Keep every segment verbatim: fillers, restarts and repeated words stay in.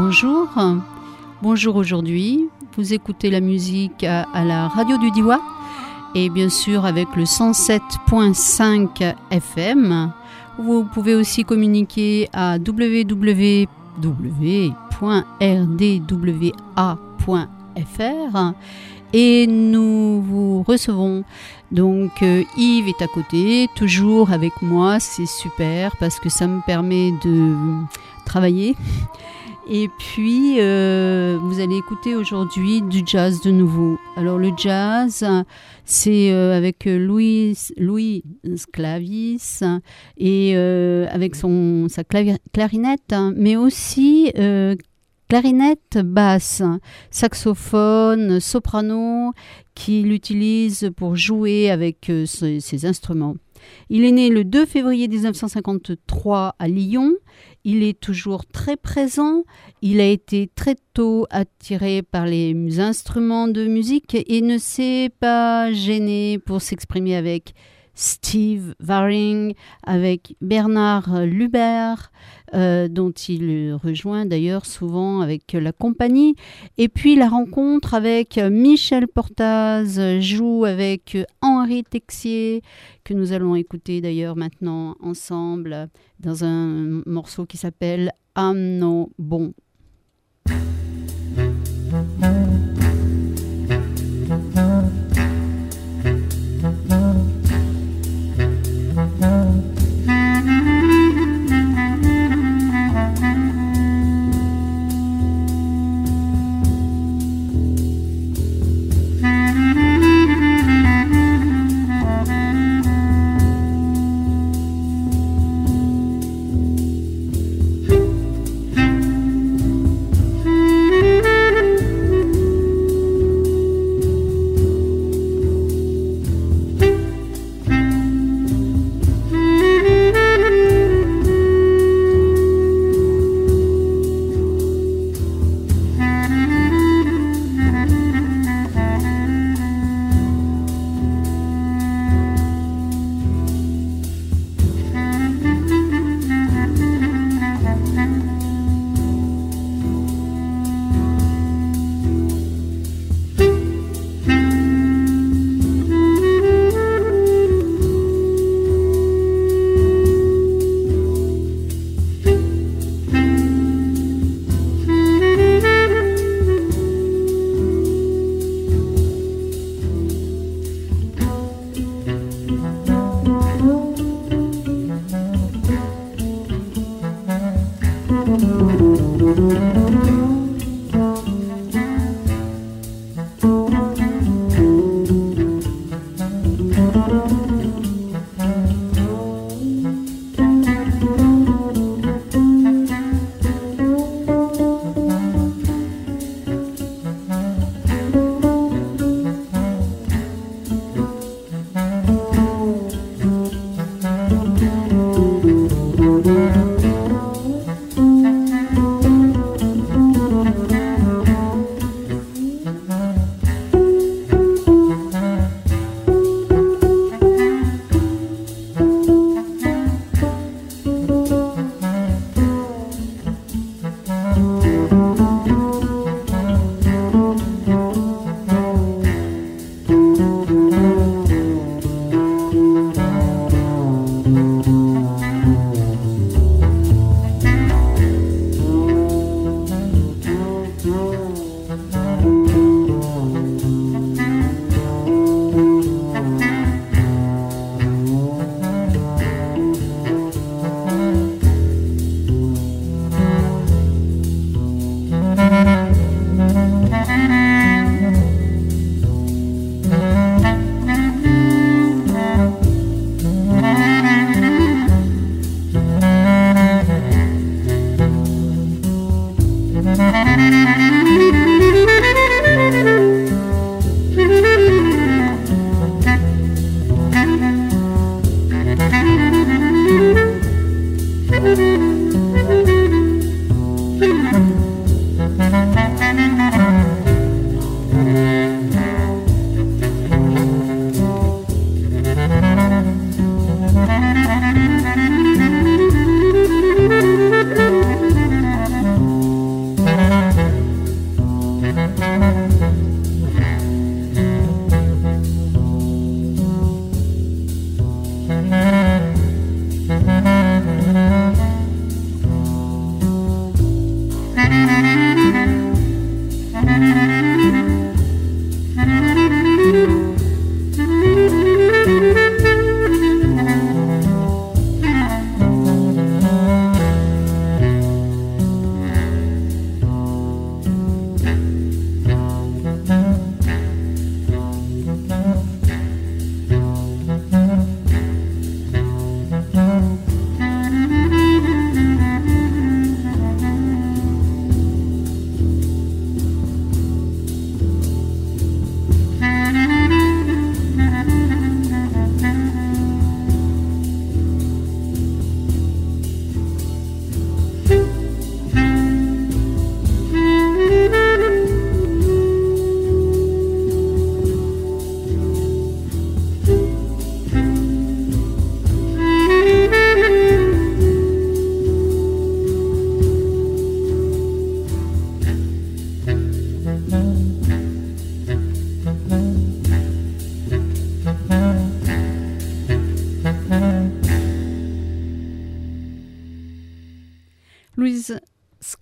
bonjour. Bonjour aujourd'hui. Vous écoutez la musique à, à la radio du Diois et bien sûr avec le cent sept virgule cinq F M. Vous pouvez aussi communiquer à w w w point r d w a point f r et nous vous recevons. Donc euh, Yves est à côté, toujours avec moi, c'est super parce que ça me permet de travailler. Et puis euh, vous allez écouter aujourd'hui du jazz de nouveau. Alors le jazz, c'est euh, avec Louis, Louis Sclavis et euh, avec son, sa clavi- clarinette, hein, mais aussi euh, clarinette basse, saxophone, soprano, qu'il utilise pour jouer avec euh, ses, ses instruments. Il est né le deux février dix-neuf cent cinquante-trois à Lyon. Il est toujours très présent. Il a été très tôt attiré par les instruments de musique et ne s'est pas gêné pour s'exprimer avec Steve Waring, avec Bernard Lubert, euh, dont il rejoint d'ailleurs souvent avec la compagnie. Et puis la rencontre avec Michel Portaz, joue avec Henri Texier, que nous allons écouter d'ailleurs maintenant ensemble dans un morceau qui s'appelle « I'm no bon ». Thank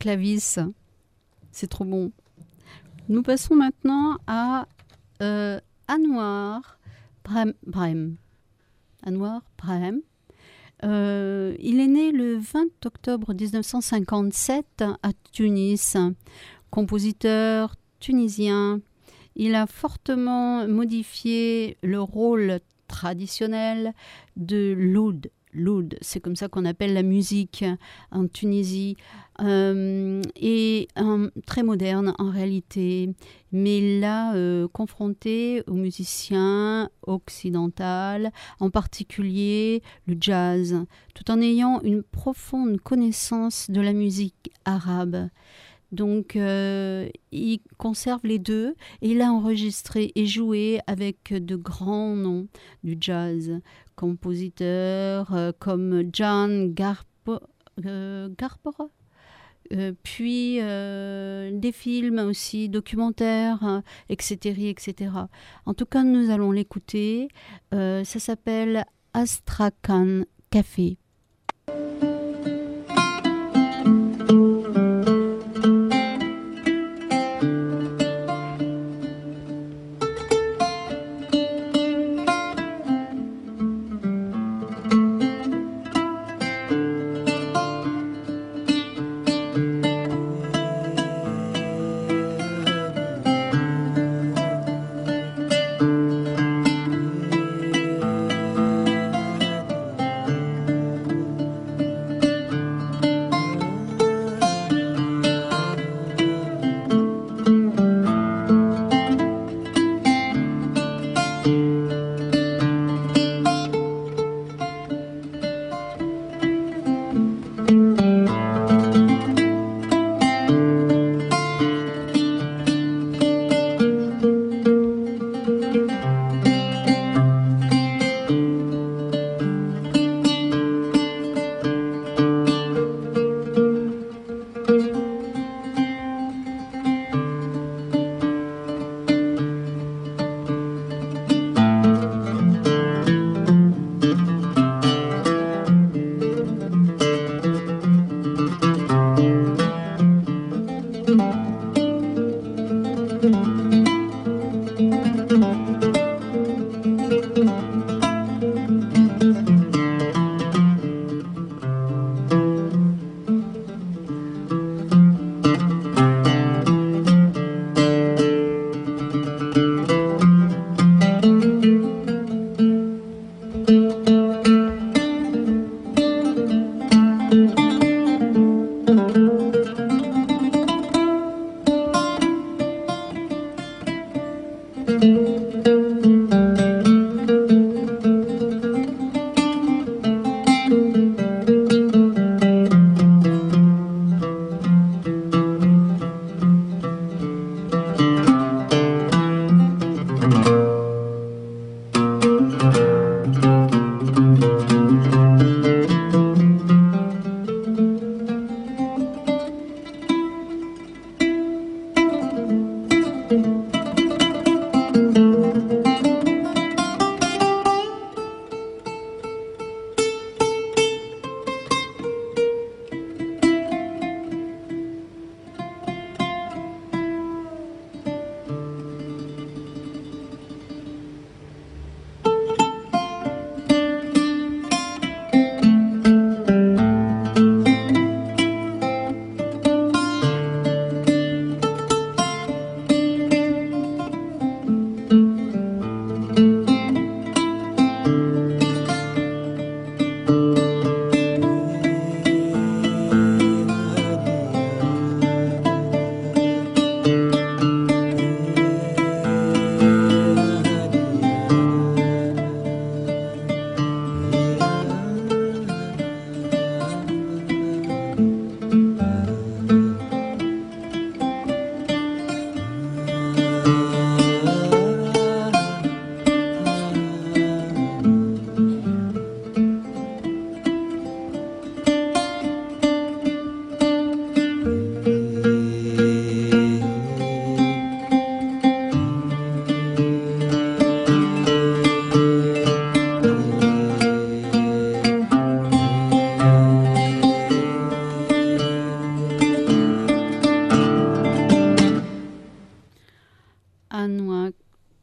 clavis. C'est trop bon. Nous passons maintenant à euh, Anouar Brahim. Brahim. Anouar Brahim. Euh, il est né le vingt octobre dix-neuf cent cinquante-sept à Tunis, compositeur tunisien. Il a fortement modifié le rôle traditionnel de l'oud. L'oud, c'est comme ça qu'on appelle la musique en Tunisie, euh, et euh, très moderne en réalité, mais là euh, confronté aux musiciens occidentaux, en particulier le jazz, tout en ayant une profonde connaissance de la musique arabe. Donc, euh, il conserve les deux et il a enregistré et joué avec de grands noms du jazz, compositeurs euh, comme John Garpo, euh, Garber, euh, puis euh, des films aussi, documentaires, euh, et cetera, et cetera. En tout cas, nous allons l'écouter. Euh, ça s'appelle Astrakhan Café.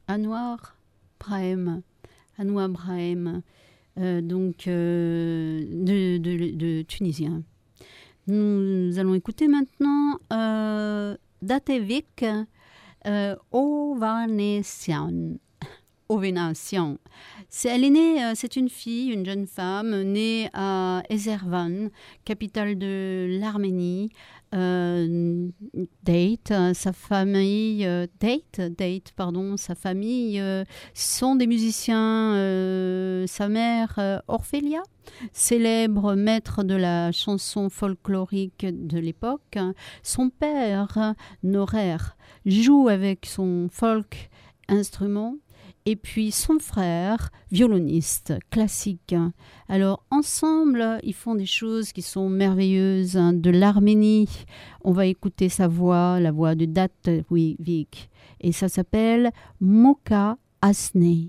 Anouar Brahim, Anouar Brahim, euh, donc euh, de, de, de Tunisien. Nous allons écouter maintenant euh, Datevik euh, Ovanessian. Ovanessian. C'est, elle est née, euh, c'est une fille, une jeune femme née à Erevan, capitale de l'Arménie. Euh, Date, euh, sa famille, euh, Date, Date, pardon, sa famille euh, sont des musiciens. Euh, sa mère, euh, Orphelia, célèbre maître de la chanson folklorique de l'époque. Son père, Norer, joue avec son folk instrument. Et puis son frère, violoniste classique. Alors ensemble, ils font des choses qui sont merveilleuses. De l'Arménie, on va écouter sa voix, la voix de Datevik. Et ça s'appelle Moka Asne.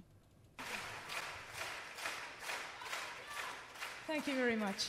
Thank you very much.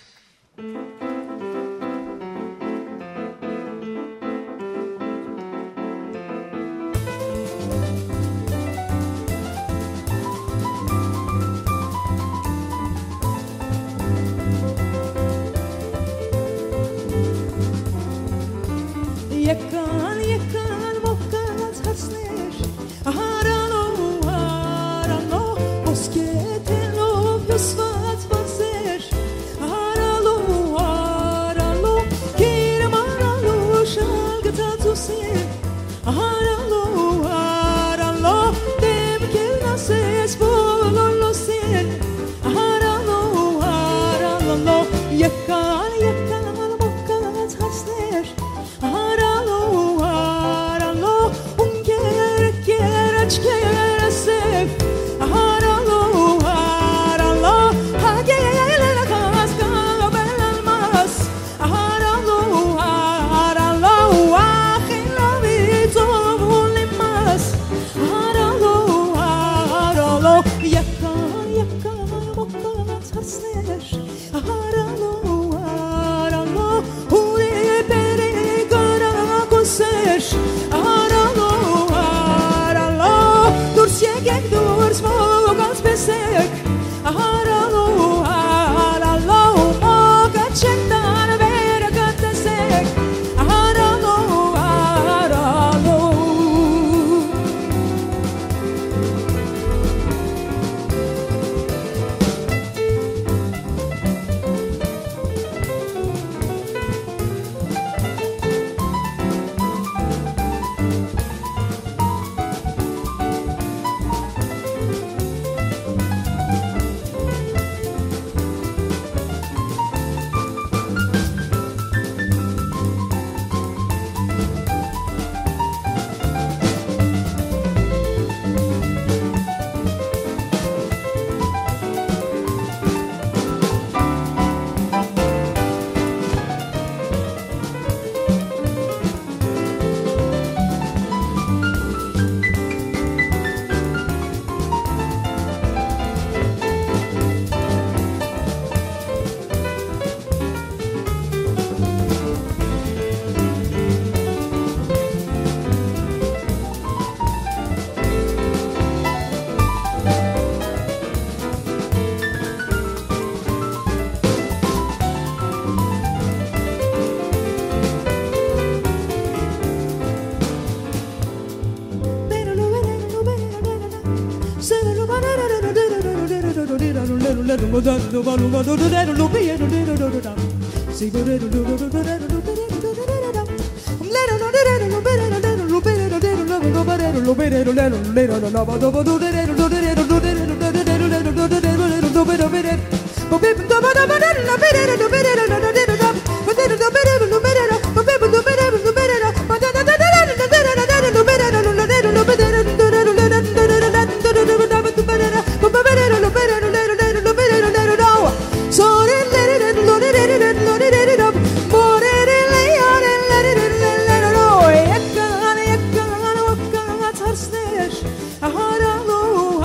Yakan yakan mokat hasner haralo haralo bosketelo yusvat vaser haralo haralo kirmaralu shalgata tusin haralo haralo demkelna ses bololo sen haralo haralo yakan yakan mokat hasner haralo haralo unger gerech gerasef haralo haralo hagel kas kabel almas haralo haralo akhila vitovulimas haralo haralo yakan yakan mokat hasner haralo haralo ure bere Sesh, haralo, haralo, durs jegek, durs mogans besek, haralo, haralo, mogat chendan vergat desek, haralo, haralo.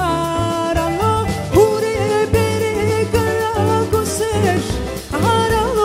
Haralo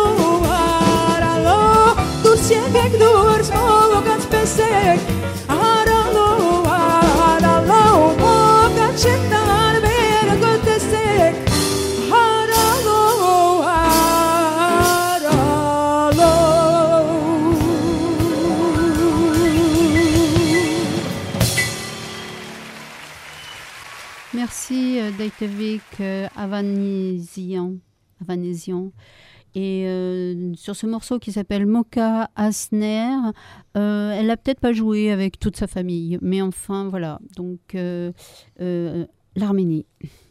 Merci euh, Dejtevik euh, Avanesian. Avanesian. Et euh, sur ce morceau qui s'appelle Moka Asner, euh, elle n'a peut-être pas joué avec toute sa famille, mais enfin voilà, donc euh, euh, l'Arménie.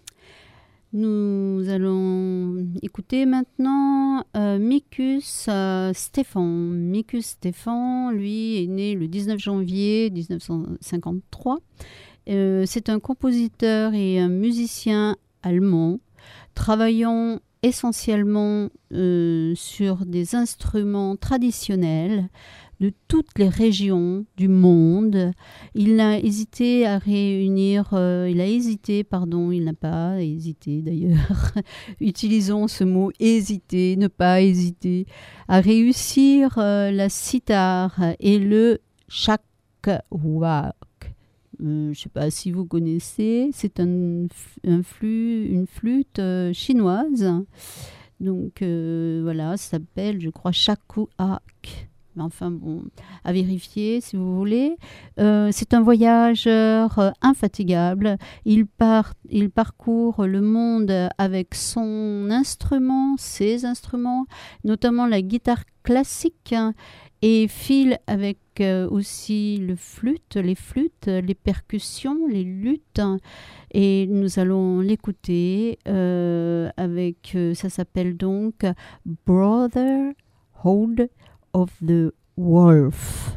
Nous allons écouter maintenant euh, Mikus euh, Stefan. Mikus Stefan, lui, est né le dix-neuf janvier dix-neuf cent cinquante-trois. Euh, c'est un compositeur et un musicien allemand, travaillant essentiellement euh, sur des instruments traditionnels de toutes les régions du monde. Il a hésité à réunir, euh, il a hésité, pardon, il n'a pas hésité d'ailleurs, utilisons ce mot hésiter, ne pas hésiter, à réussir euh, la sitar et le chakwak. Euh, je ne sais pas si vous connaissez, c'est un, un flûte, une flûte euh, chinoise. Donc euh, voilà, ça s'appelle, je crois, shakuak. Enfin bon, à vérifier si vous voulez. Euh, c'est un voyageur euh, infatigable. Il, part, il parcourt le monde avec son instrument, ses instruments, notamment la guitare classique, hein, et file avec euh, aussi le flûte, les flûtes, les percussions, les luttes. Et nous allons l'écouter euh, avec, euh, ça s'appelle donc Brotherhood of the Wolf.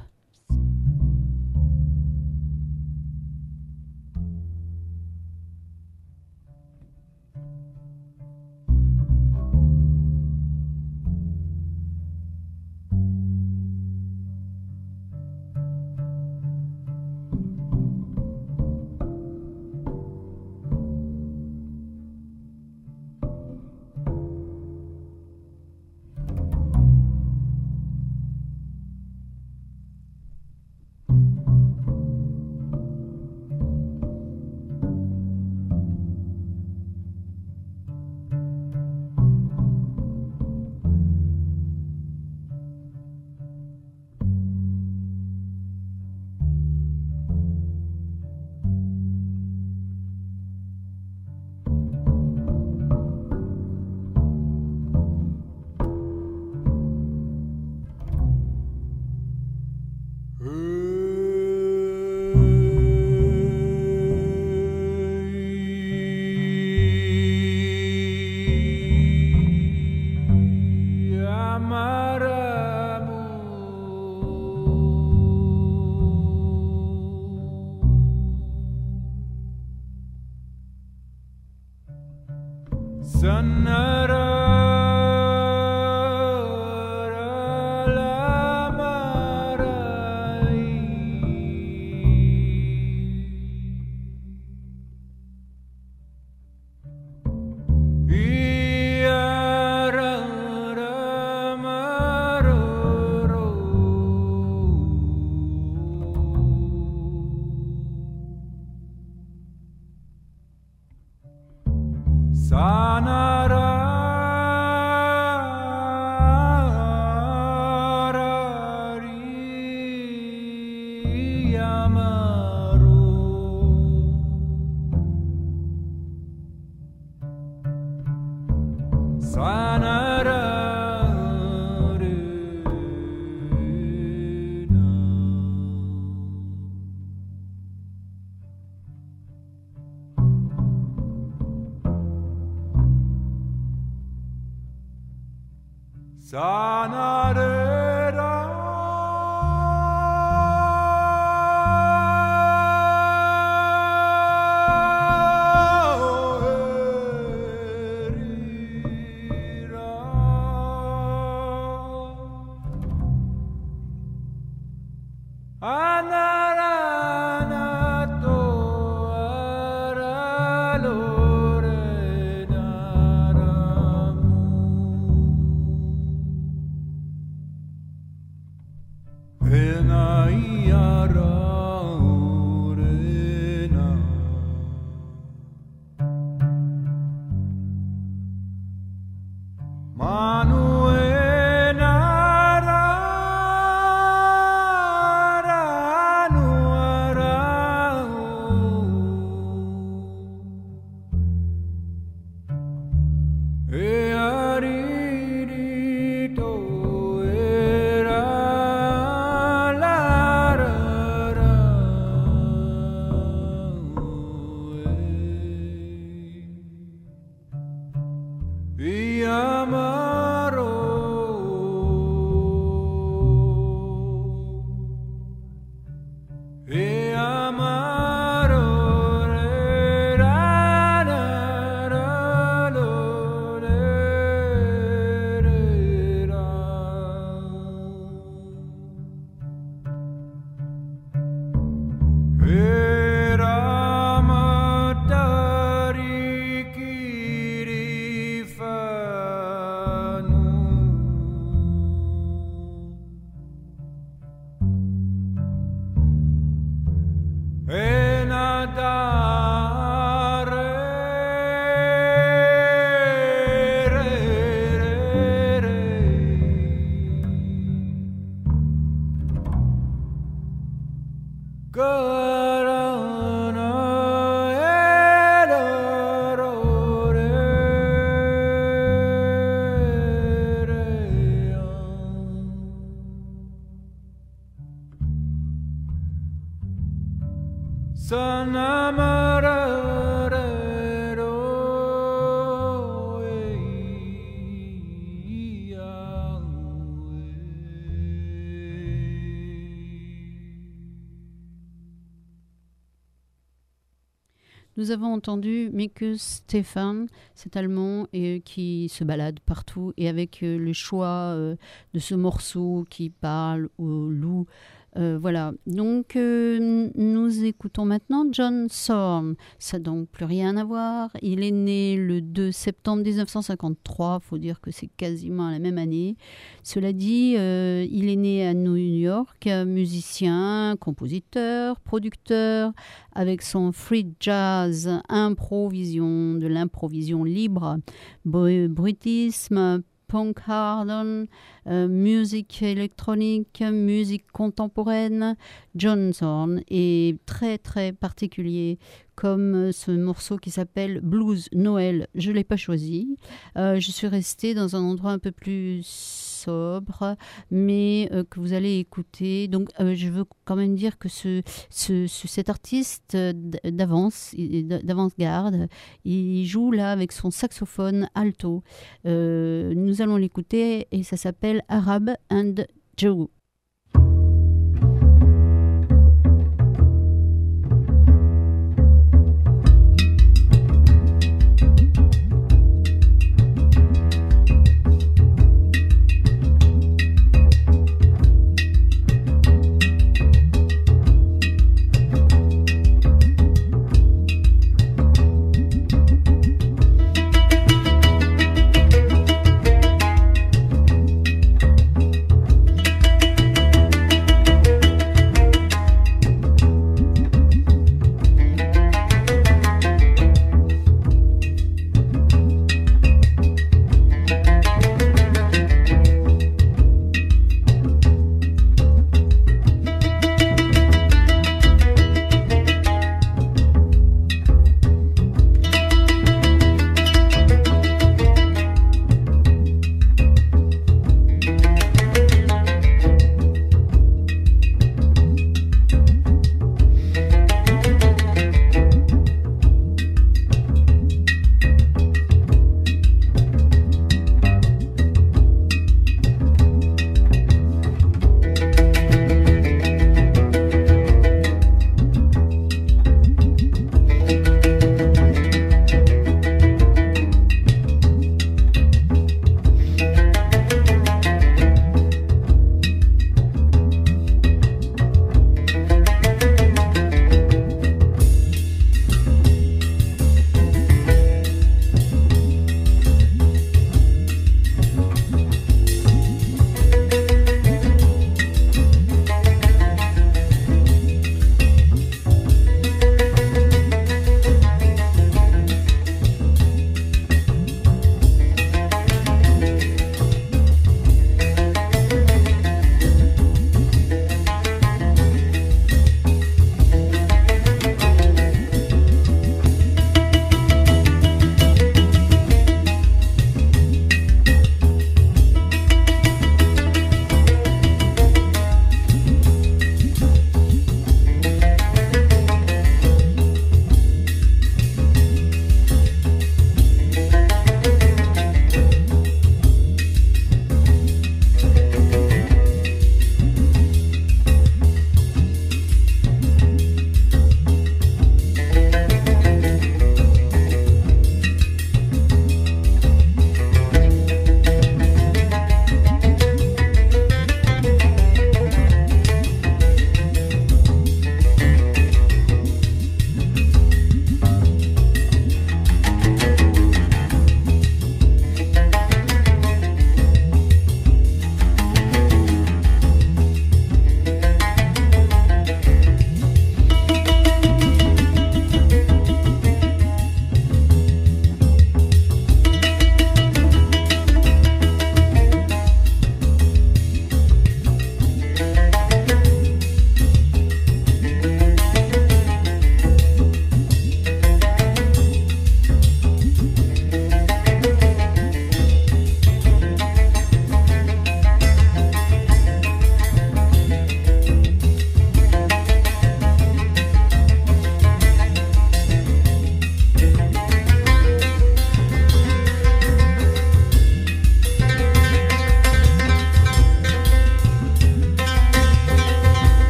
Nous avons entendu Mikus Stefan, cet Allemand et, qui se balade partout, et avec euh, le choix euh, de ce morceau qui parle au loup. Euh, voilà, donc euh, nous écoutons maintenant John Zorn. Ça n'a donc plus rien à voir. Il est né le deux septembre dix-neuf cent cinquante-trois, il faut dire que c'est quasiment la même année. Cela dit, euh, il est né à New York, musicien, compositeur, producteur, avec son free jazz, improvision, de l'improvision libre, bruitisme, punk hardon, euh, musique électronique, musique contemporaine. John Zorn est très très particulier, comme ce morceau qui s'appelle Blues Noël. Je ne l'ai pas choisi. Euh, je suis restée dans un endroit un peu plus sobre, mais euh, que vous allez écouter. Donc euh, je veux quand même dire que ce, ce, ce, cet artiste d'avance, d'avance-garde, il joue là avec son saxophone alto. Euh, nous allons l'écouter et ça s'appelle Arab and Joe.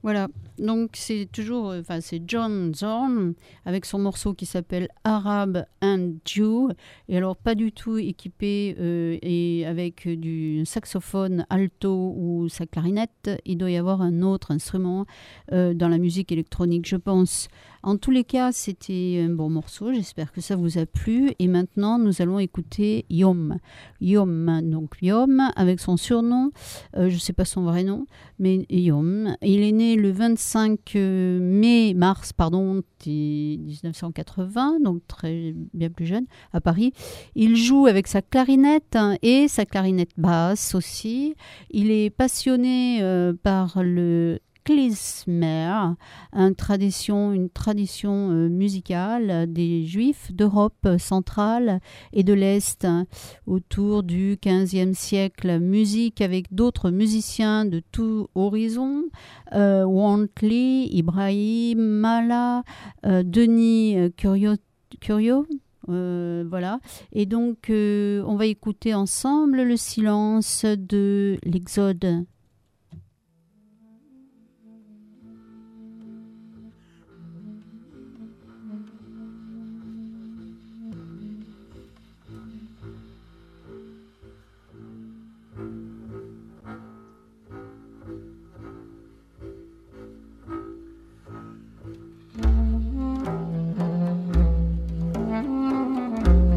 Voilà, donc c'est toujours, enfin c'est John Zorn avec son morceau qui s'appelle Arab and Jew, et alors pas du tout équipé euh, et avec du saxophone alto ou sa clarinette, il doit y avoir un autre instrument euh, dans la musique électronique, je pense. En tous les cas, c'était un bon morceau, j'espère que ça vous a plu, et maintenant nous allons écouter Yom. Yom, donc Yom avec son surnom, euh, je ne sais pas son vrai nom, mais Yom, il est né le vingt-cinq mai, mars, pardon, dix-neuf cent quatre-vingts, donc très bien plus jeune, à Paris. Il joue avec sa clarinette hein, et sa clarinette basse aussi. Il est passionné euh, par le klezmer, une tradition, une tradition euh, musicale des Juifs d'Europe centrale et de l'Est hein, autour du quinzième siècle. Musique avec d'autres musiciens de tout horizon, euh, Wantley, Ibrahim Mala, euh, Denis euh, Curio, Curio euh, voilà. Et donc, euh, on va écouter ensemble le silence de l'Exode.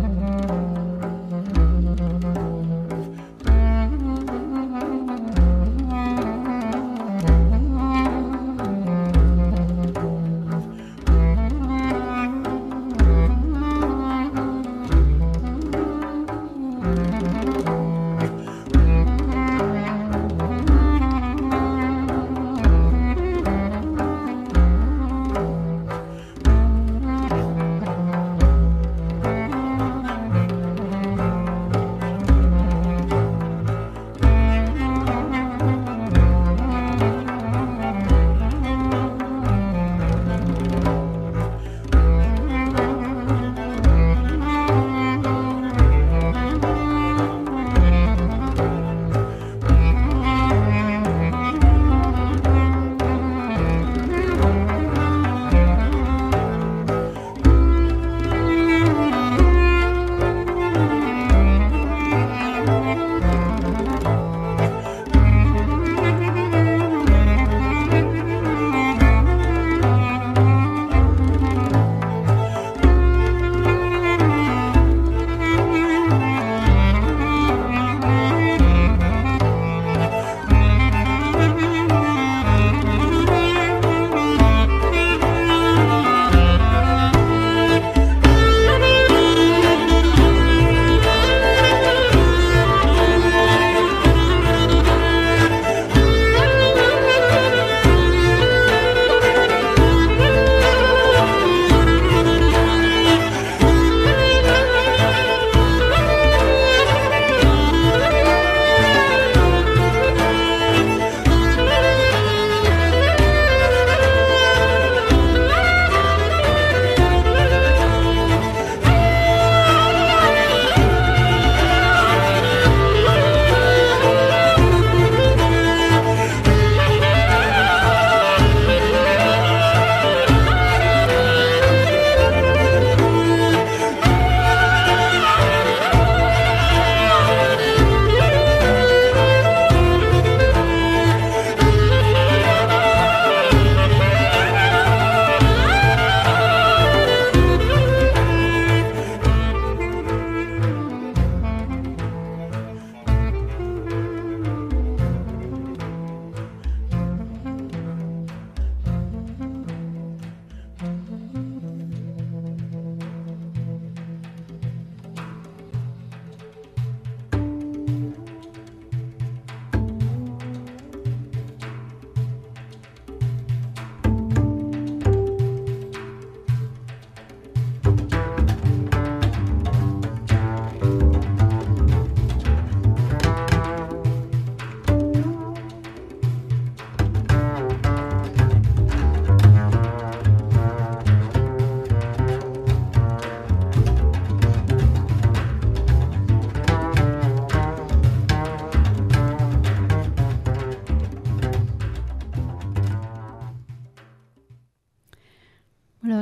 Thank you.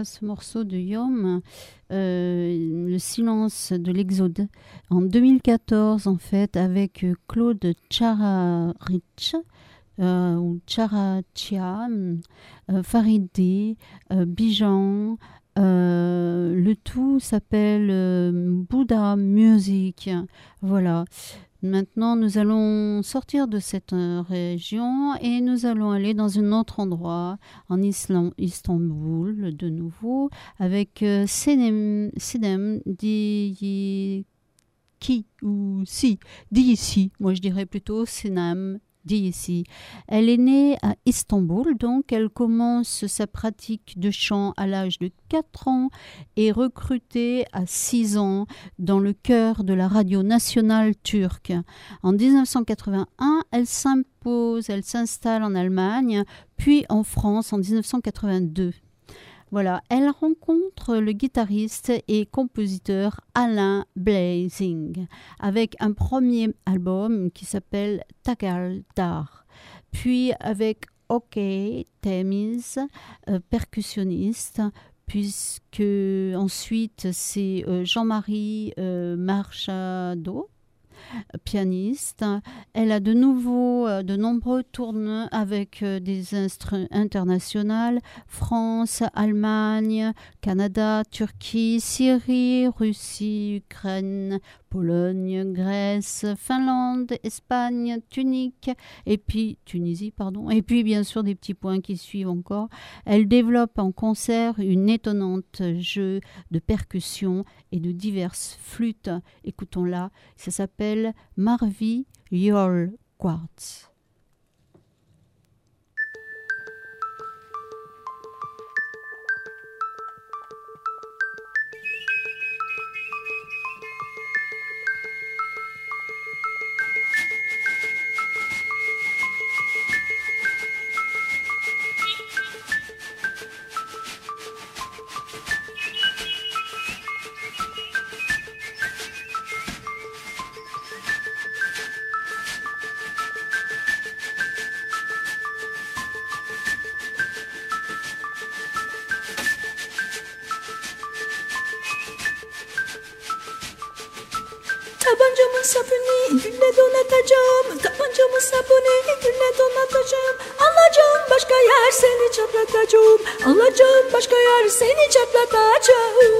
ça, ce morceau de Yom, euh, Le silence de l'Exode, en deux mille quatorze, en fait, avec Claude Tcharich, euh, ou Tcharachia, euh, Farideh, euh, Bijan. Euh, le tout s'appelle euh, Buddha Music. Voilà. Maintenant, nous allons sortir de cette euh, région et nous allons aller dans un autre endroit, en Islam, Istanbul, de nouveau, avec euh, Senem, Senem Diyiki, ou si, Diyisi, moi je dirais plutôt Senem Diyisi. Elle est née à Istanbul, donc elle commence sa pratique de chant à l'âge de quatre ans et recrutée à six ans dans le chœur de la radio nationale turque. En dix-neuf cent quatre-vingt-un, elle s'impose, elle s'installe en Allemagne, puis en France en dix-neuf cent quatre-vingt-deux. Voilà, elle rencontre le guitariste et compositeur Alain Blazing avec un premier album qui s'appelle Tagal Dar. Puis avec OK Temiz, euh, percussionniste, puisque ensuite c'est euh, Jean-Marie euh, Marchado, pianiste. Elle a de nouveau euh, de nombreux tournées avec euh, des instruments internationales, France, Allemagne, Canada, Turquie, Syrie, Russie, Ukraine, Pologne, Grèce, Finlande, Espagne, Tunique, et puis Tunisie, pardon, et puis bien sûr des petits points qui suivent encore. Elle développe en concert une étonnante jeu de percussions et de diverses flûtes. Écoutons-la, ça s'appelle Marvi Yol Quartz. Tabancamın sapını gülle donatacağım. Tabancamın sapını gülle donatacağım. Alacağım başka yer seni çatlatacağım. Alacağım başka yer seni çatlatacağım.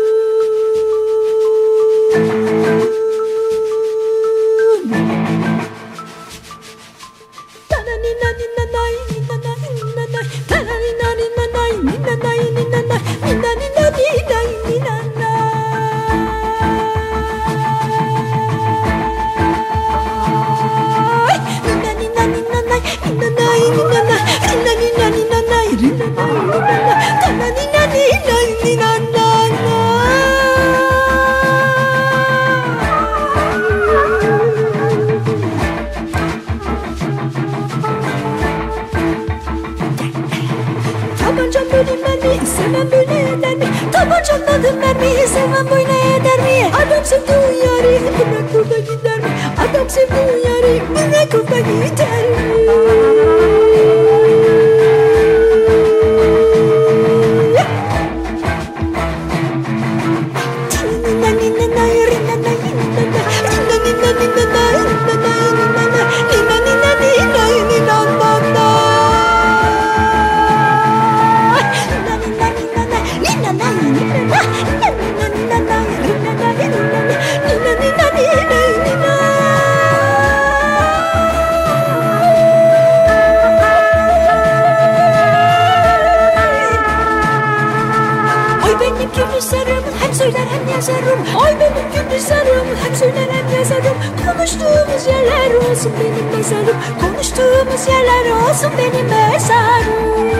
Tabancam böyle mermi, sevmem böyle eder mi? Tabancam adım mermi, sevmem böyle eder mi? Adam sevdiği yari, bırak burada gider mi? Adam sevdiği yari, bırak burada gider mi? Hem söyler hem yazarım. Ay benim Gülizar'ım. Hem söyler hem yazarım. Konuştuğumuz yerler olsun benim mezarım. Konuştuğumuz yerler olsun benim mezarım.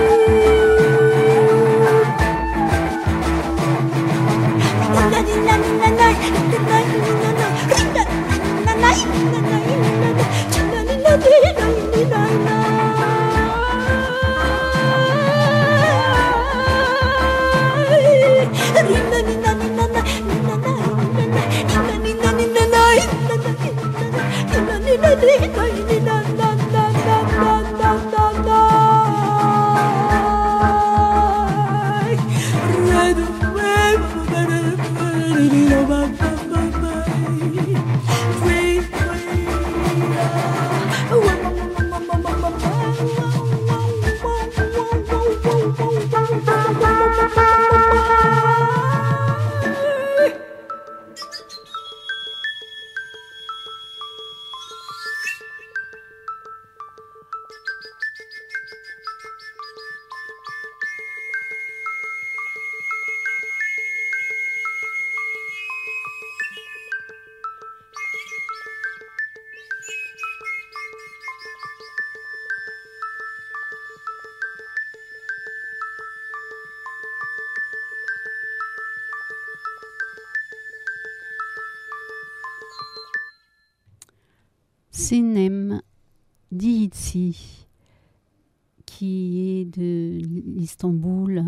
Sinem Diitsi, qui est de l'Istanbul.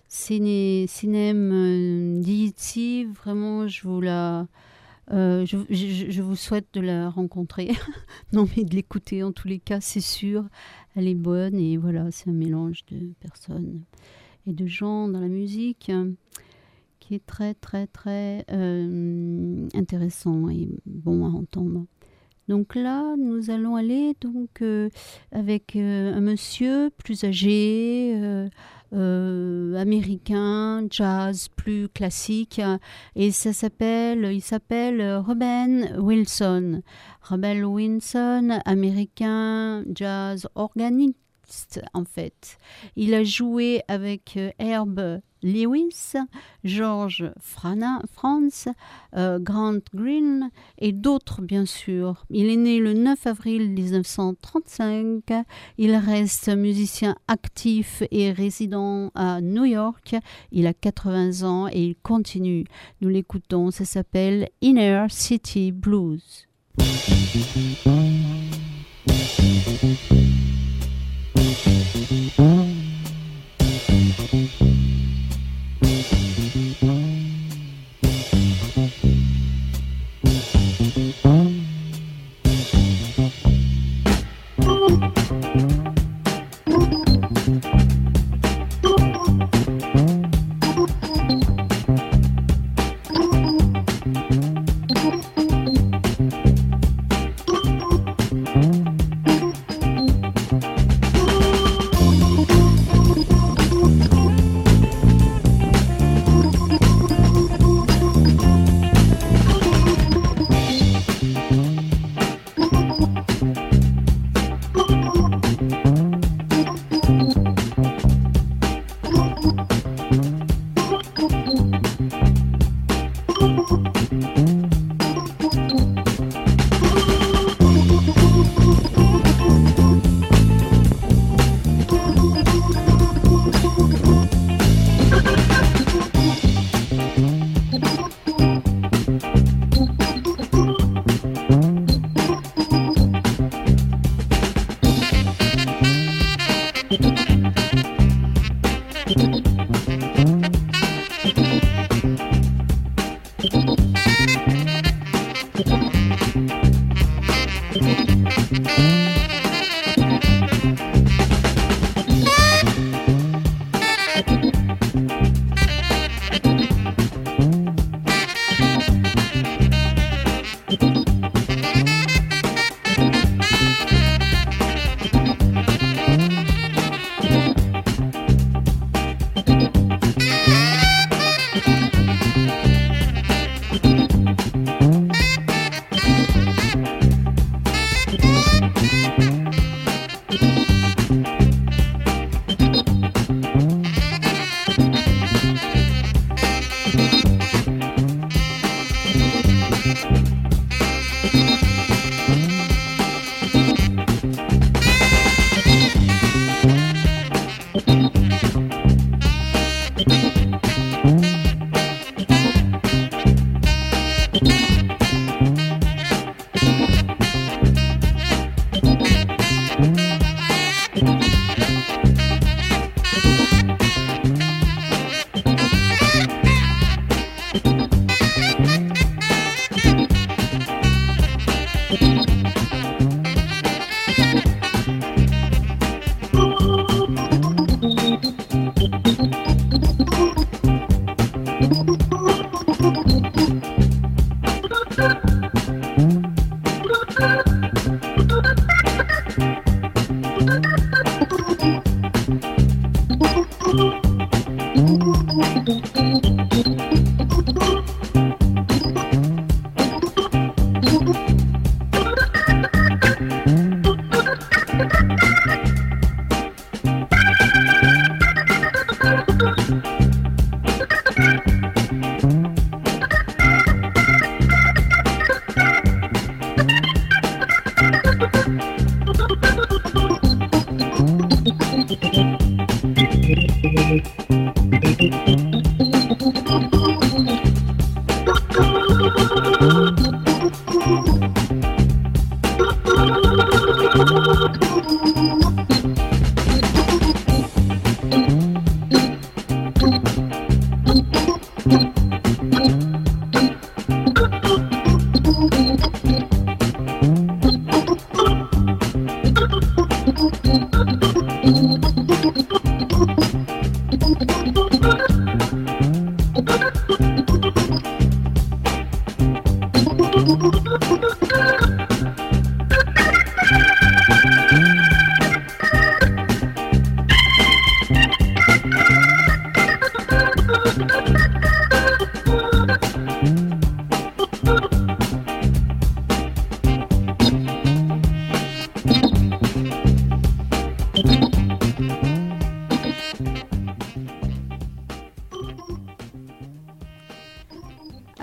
Sinem Diitsi, vraiment, je vous la... Euh, je, je, je vous souhaite de la rencontrer, non mais de l'écouter en tous les cas, c'est sûr, elle est bonne et voilà, c'est un mélange de personnes et de gens dans la musique euh, qui est très très très euh, intéressant et bon à entendre. Donc là, nous allons aller donc euh, avec euh, un monsieur plus âgé, euh, euh, américain, jazz plus classique, et ça s'appelle, il s'appelle Reuben Wilson. Reuben Wilson, américain, jazz organiste en fait. Il a joué avec Herb Lewis, George Frana, Franz, euh, Grant Green et d'autres bien sûr. Il est né le neuf avril dix-neuf cent trente-cinq. Il reste musicien actif et résident à New York. Il a quatre-vingts ans et il continue. Nous l'écoutons, ça s'appelle Inner City Blues.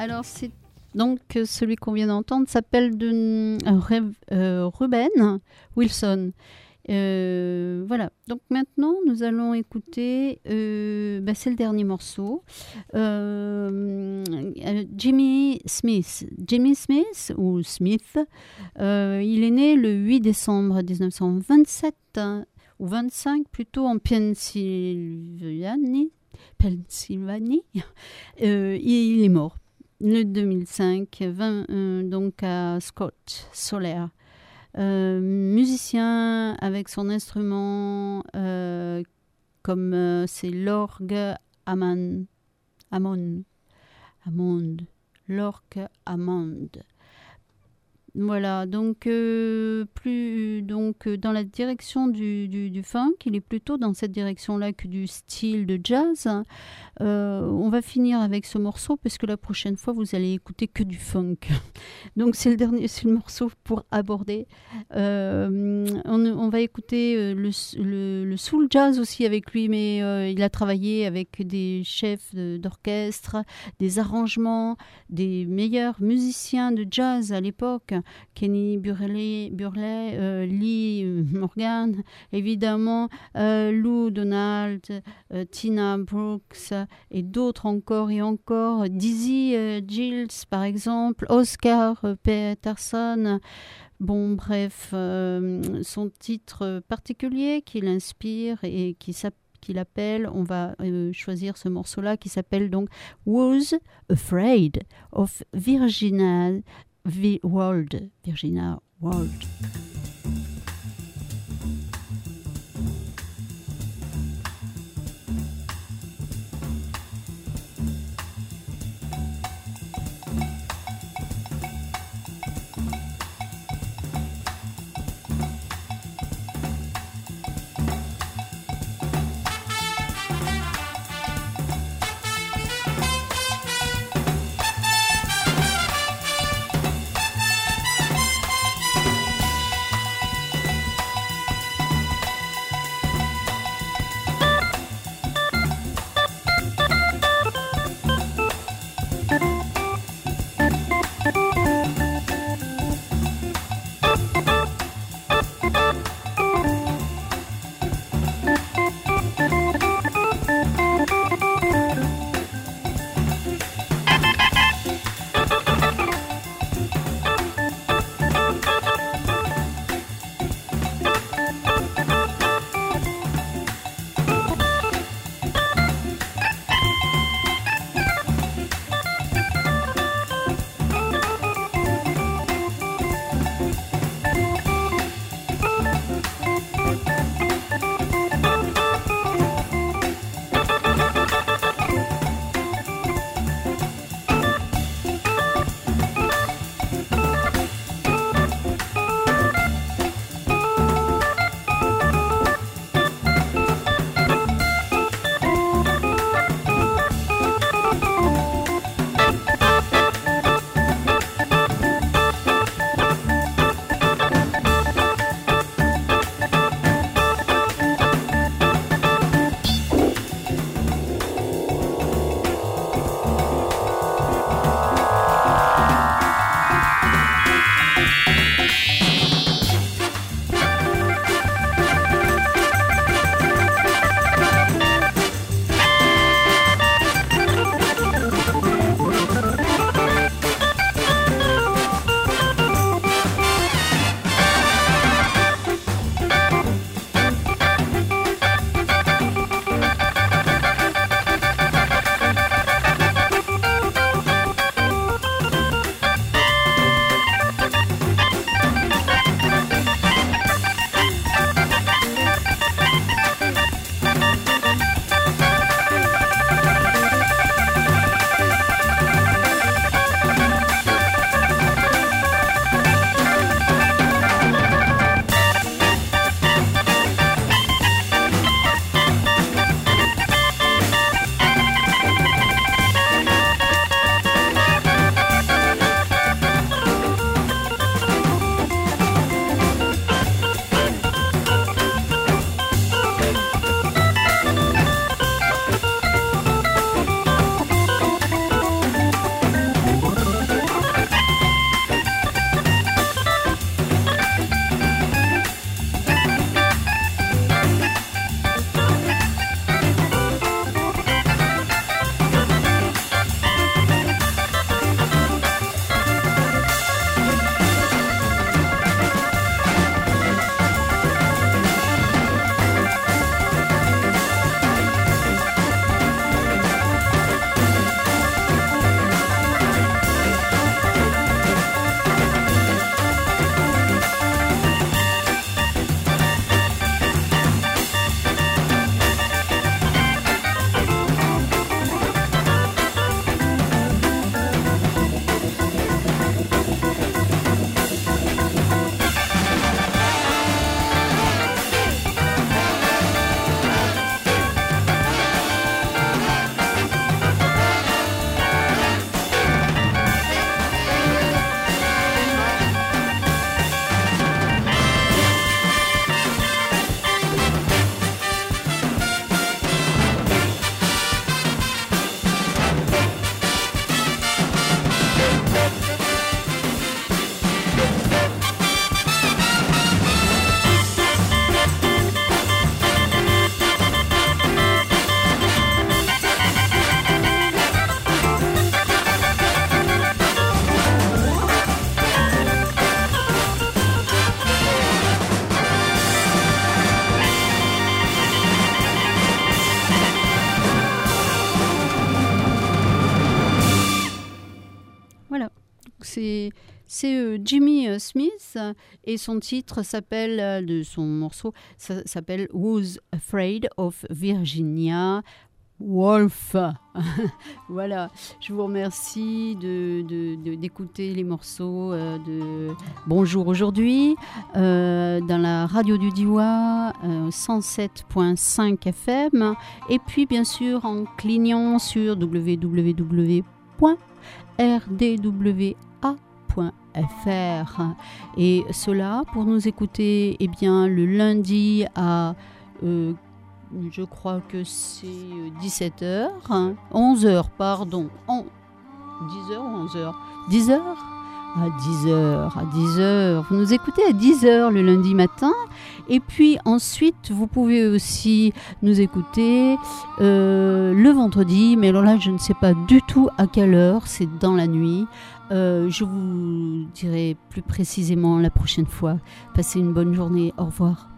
Alors, c'est donc celui qu'on vient d'entendre s'appelle de, euh, euh, Ruben Wilson. Euh, voilà, donc maintenant nous allons écouter, euh, bah, c'est le dernier morceau, euh, Jimmy Smith. Jimmy Smith, ou Smith, euh, il est né le huit décembre dix-neuf cent vingt-sept, hein, ou vingt-cinq plutôt, en Pennsylvanie. Pennsylvanie. Euh, il est mort le deux mille cinq, vingt, euh, donc à Scott, Solaire. Euh, musicien avec son instrument, euh, comme euh, c'est l'orgue Hammond, Hammond, Hammond, l'orgue Hammond. Voilà, donc euh, plus donc euh, dans la direction du, du, du funk, il est plutôt dans cette direction-là que du style de jazz. Euh, on va finir avec ce morceau parce que la prochaine fois vous allez écouter que du funk. Donc c'est le dernier, c'est le morceau pour aborder. Euh, on, on va écouter euh, le, le, le soul jazz aussi avec lui, mais euh, il a travaillé avec des chefs de, d'orchestre, des arrangements, des meilleurs musiciens de jazz à l'époque. Kenny Burley, Burley euh, Lee Morgan, évidemment, euh, Lou Donald, euh, Tina Brooks et d'autres encore et encore, Dizzy euh, Gilles par exemple, Oscar euh, Peterson. Bon, bref, euh, son titre particulier qui l'inspire et qui s'appelle qu'il appelle, on va euh, choisir ce morceau-là qui s'appelle donc Was Afraid of Virginia Woolf, Virginia Woolf. c'est, c'est euh, Jimmy Smith et son titre s'appelle, euh, de son morceau, ça s'appelle Who's Afraid of Virginia Woolf. Voilà, je vous remercie de, de, de, d'écouter les morceaux euh, de Bonjour aujourd'hui euh, dans la radio du Diois euh, cent sept virgule cinq F M et puis bien sûr en clignant sur w w w point r d w a point f r et cela pour nous écouter eh bien, le lundi à euh, je crois que c'est dix-sept heures, hein, onze heures, pardon, en, dix heures ou onze heures dix heures À dix heures, à dix heures. Vous nous écoutez à dix heures le lundi matin. Et puis ensuite, vous pouvez aussi nous écouter euh, le vendredi. Mais alors là, je ne sais pas du tout à quelle heure, c'est dans la nuit. Euh, je vous dirai plus précisément la prochaine fois. Passez une bonne journée. Au revoir.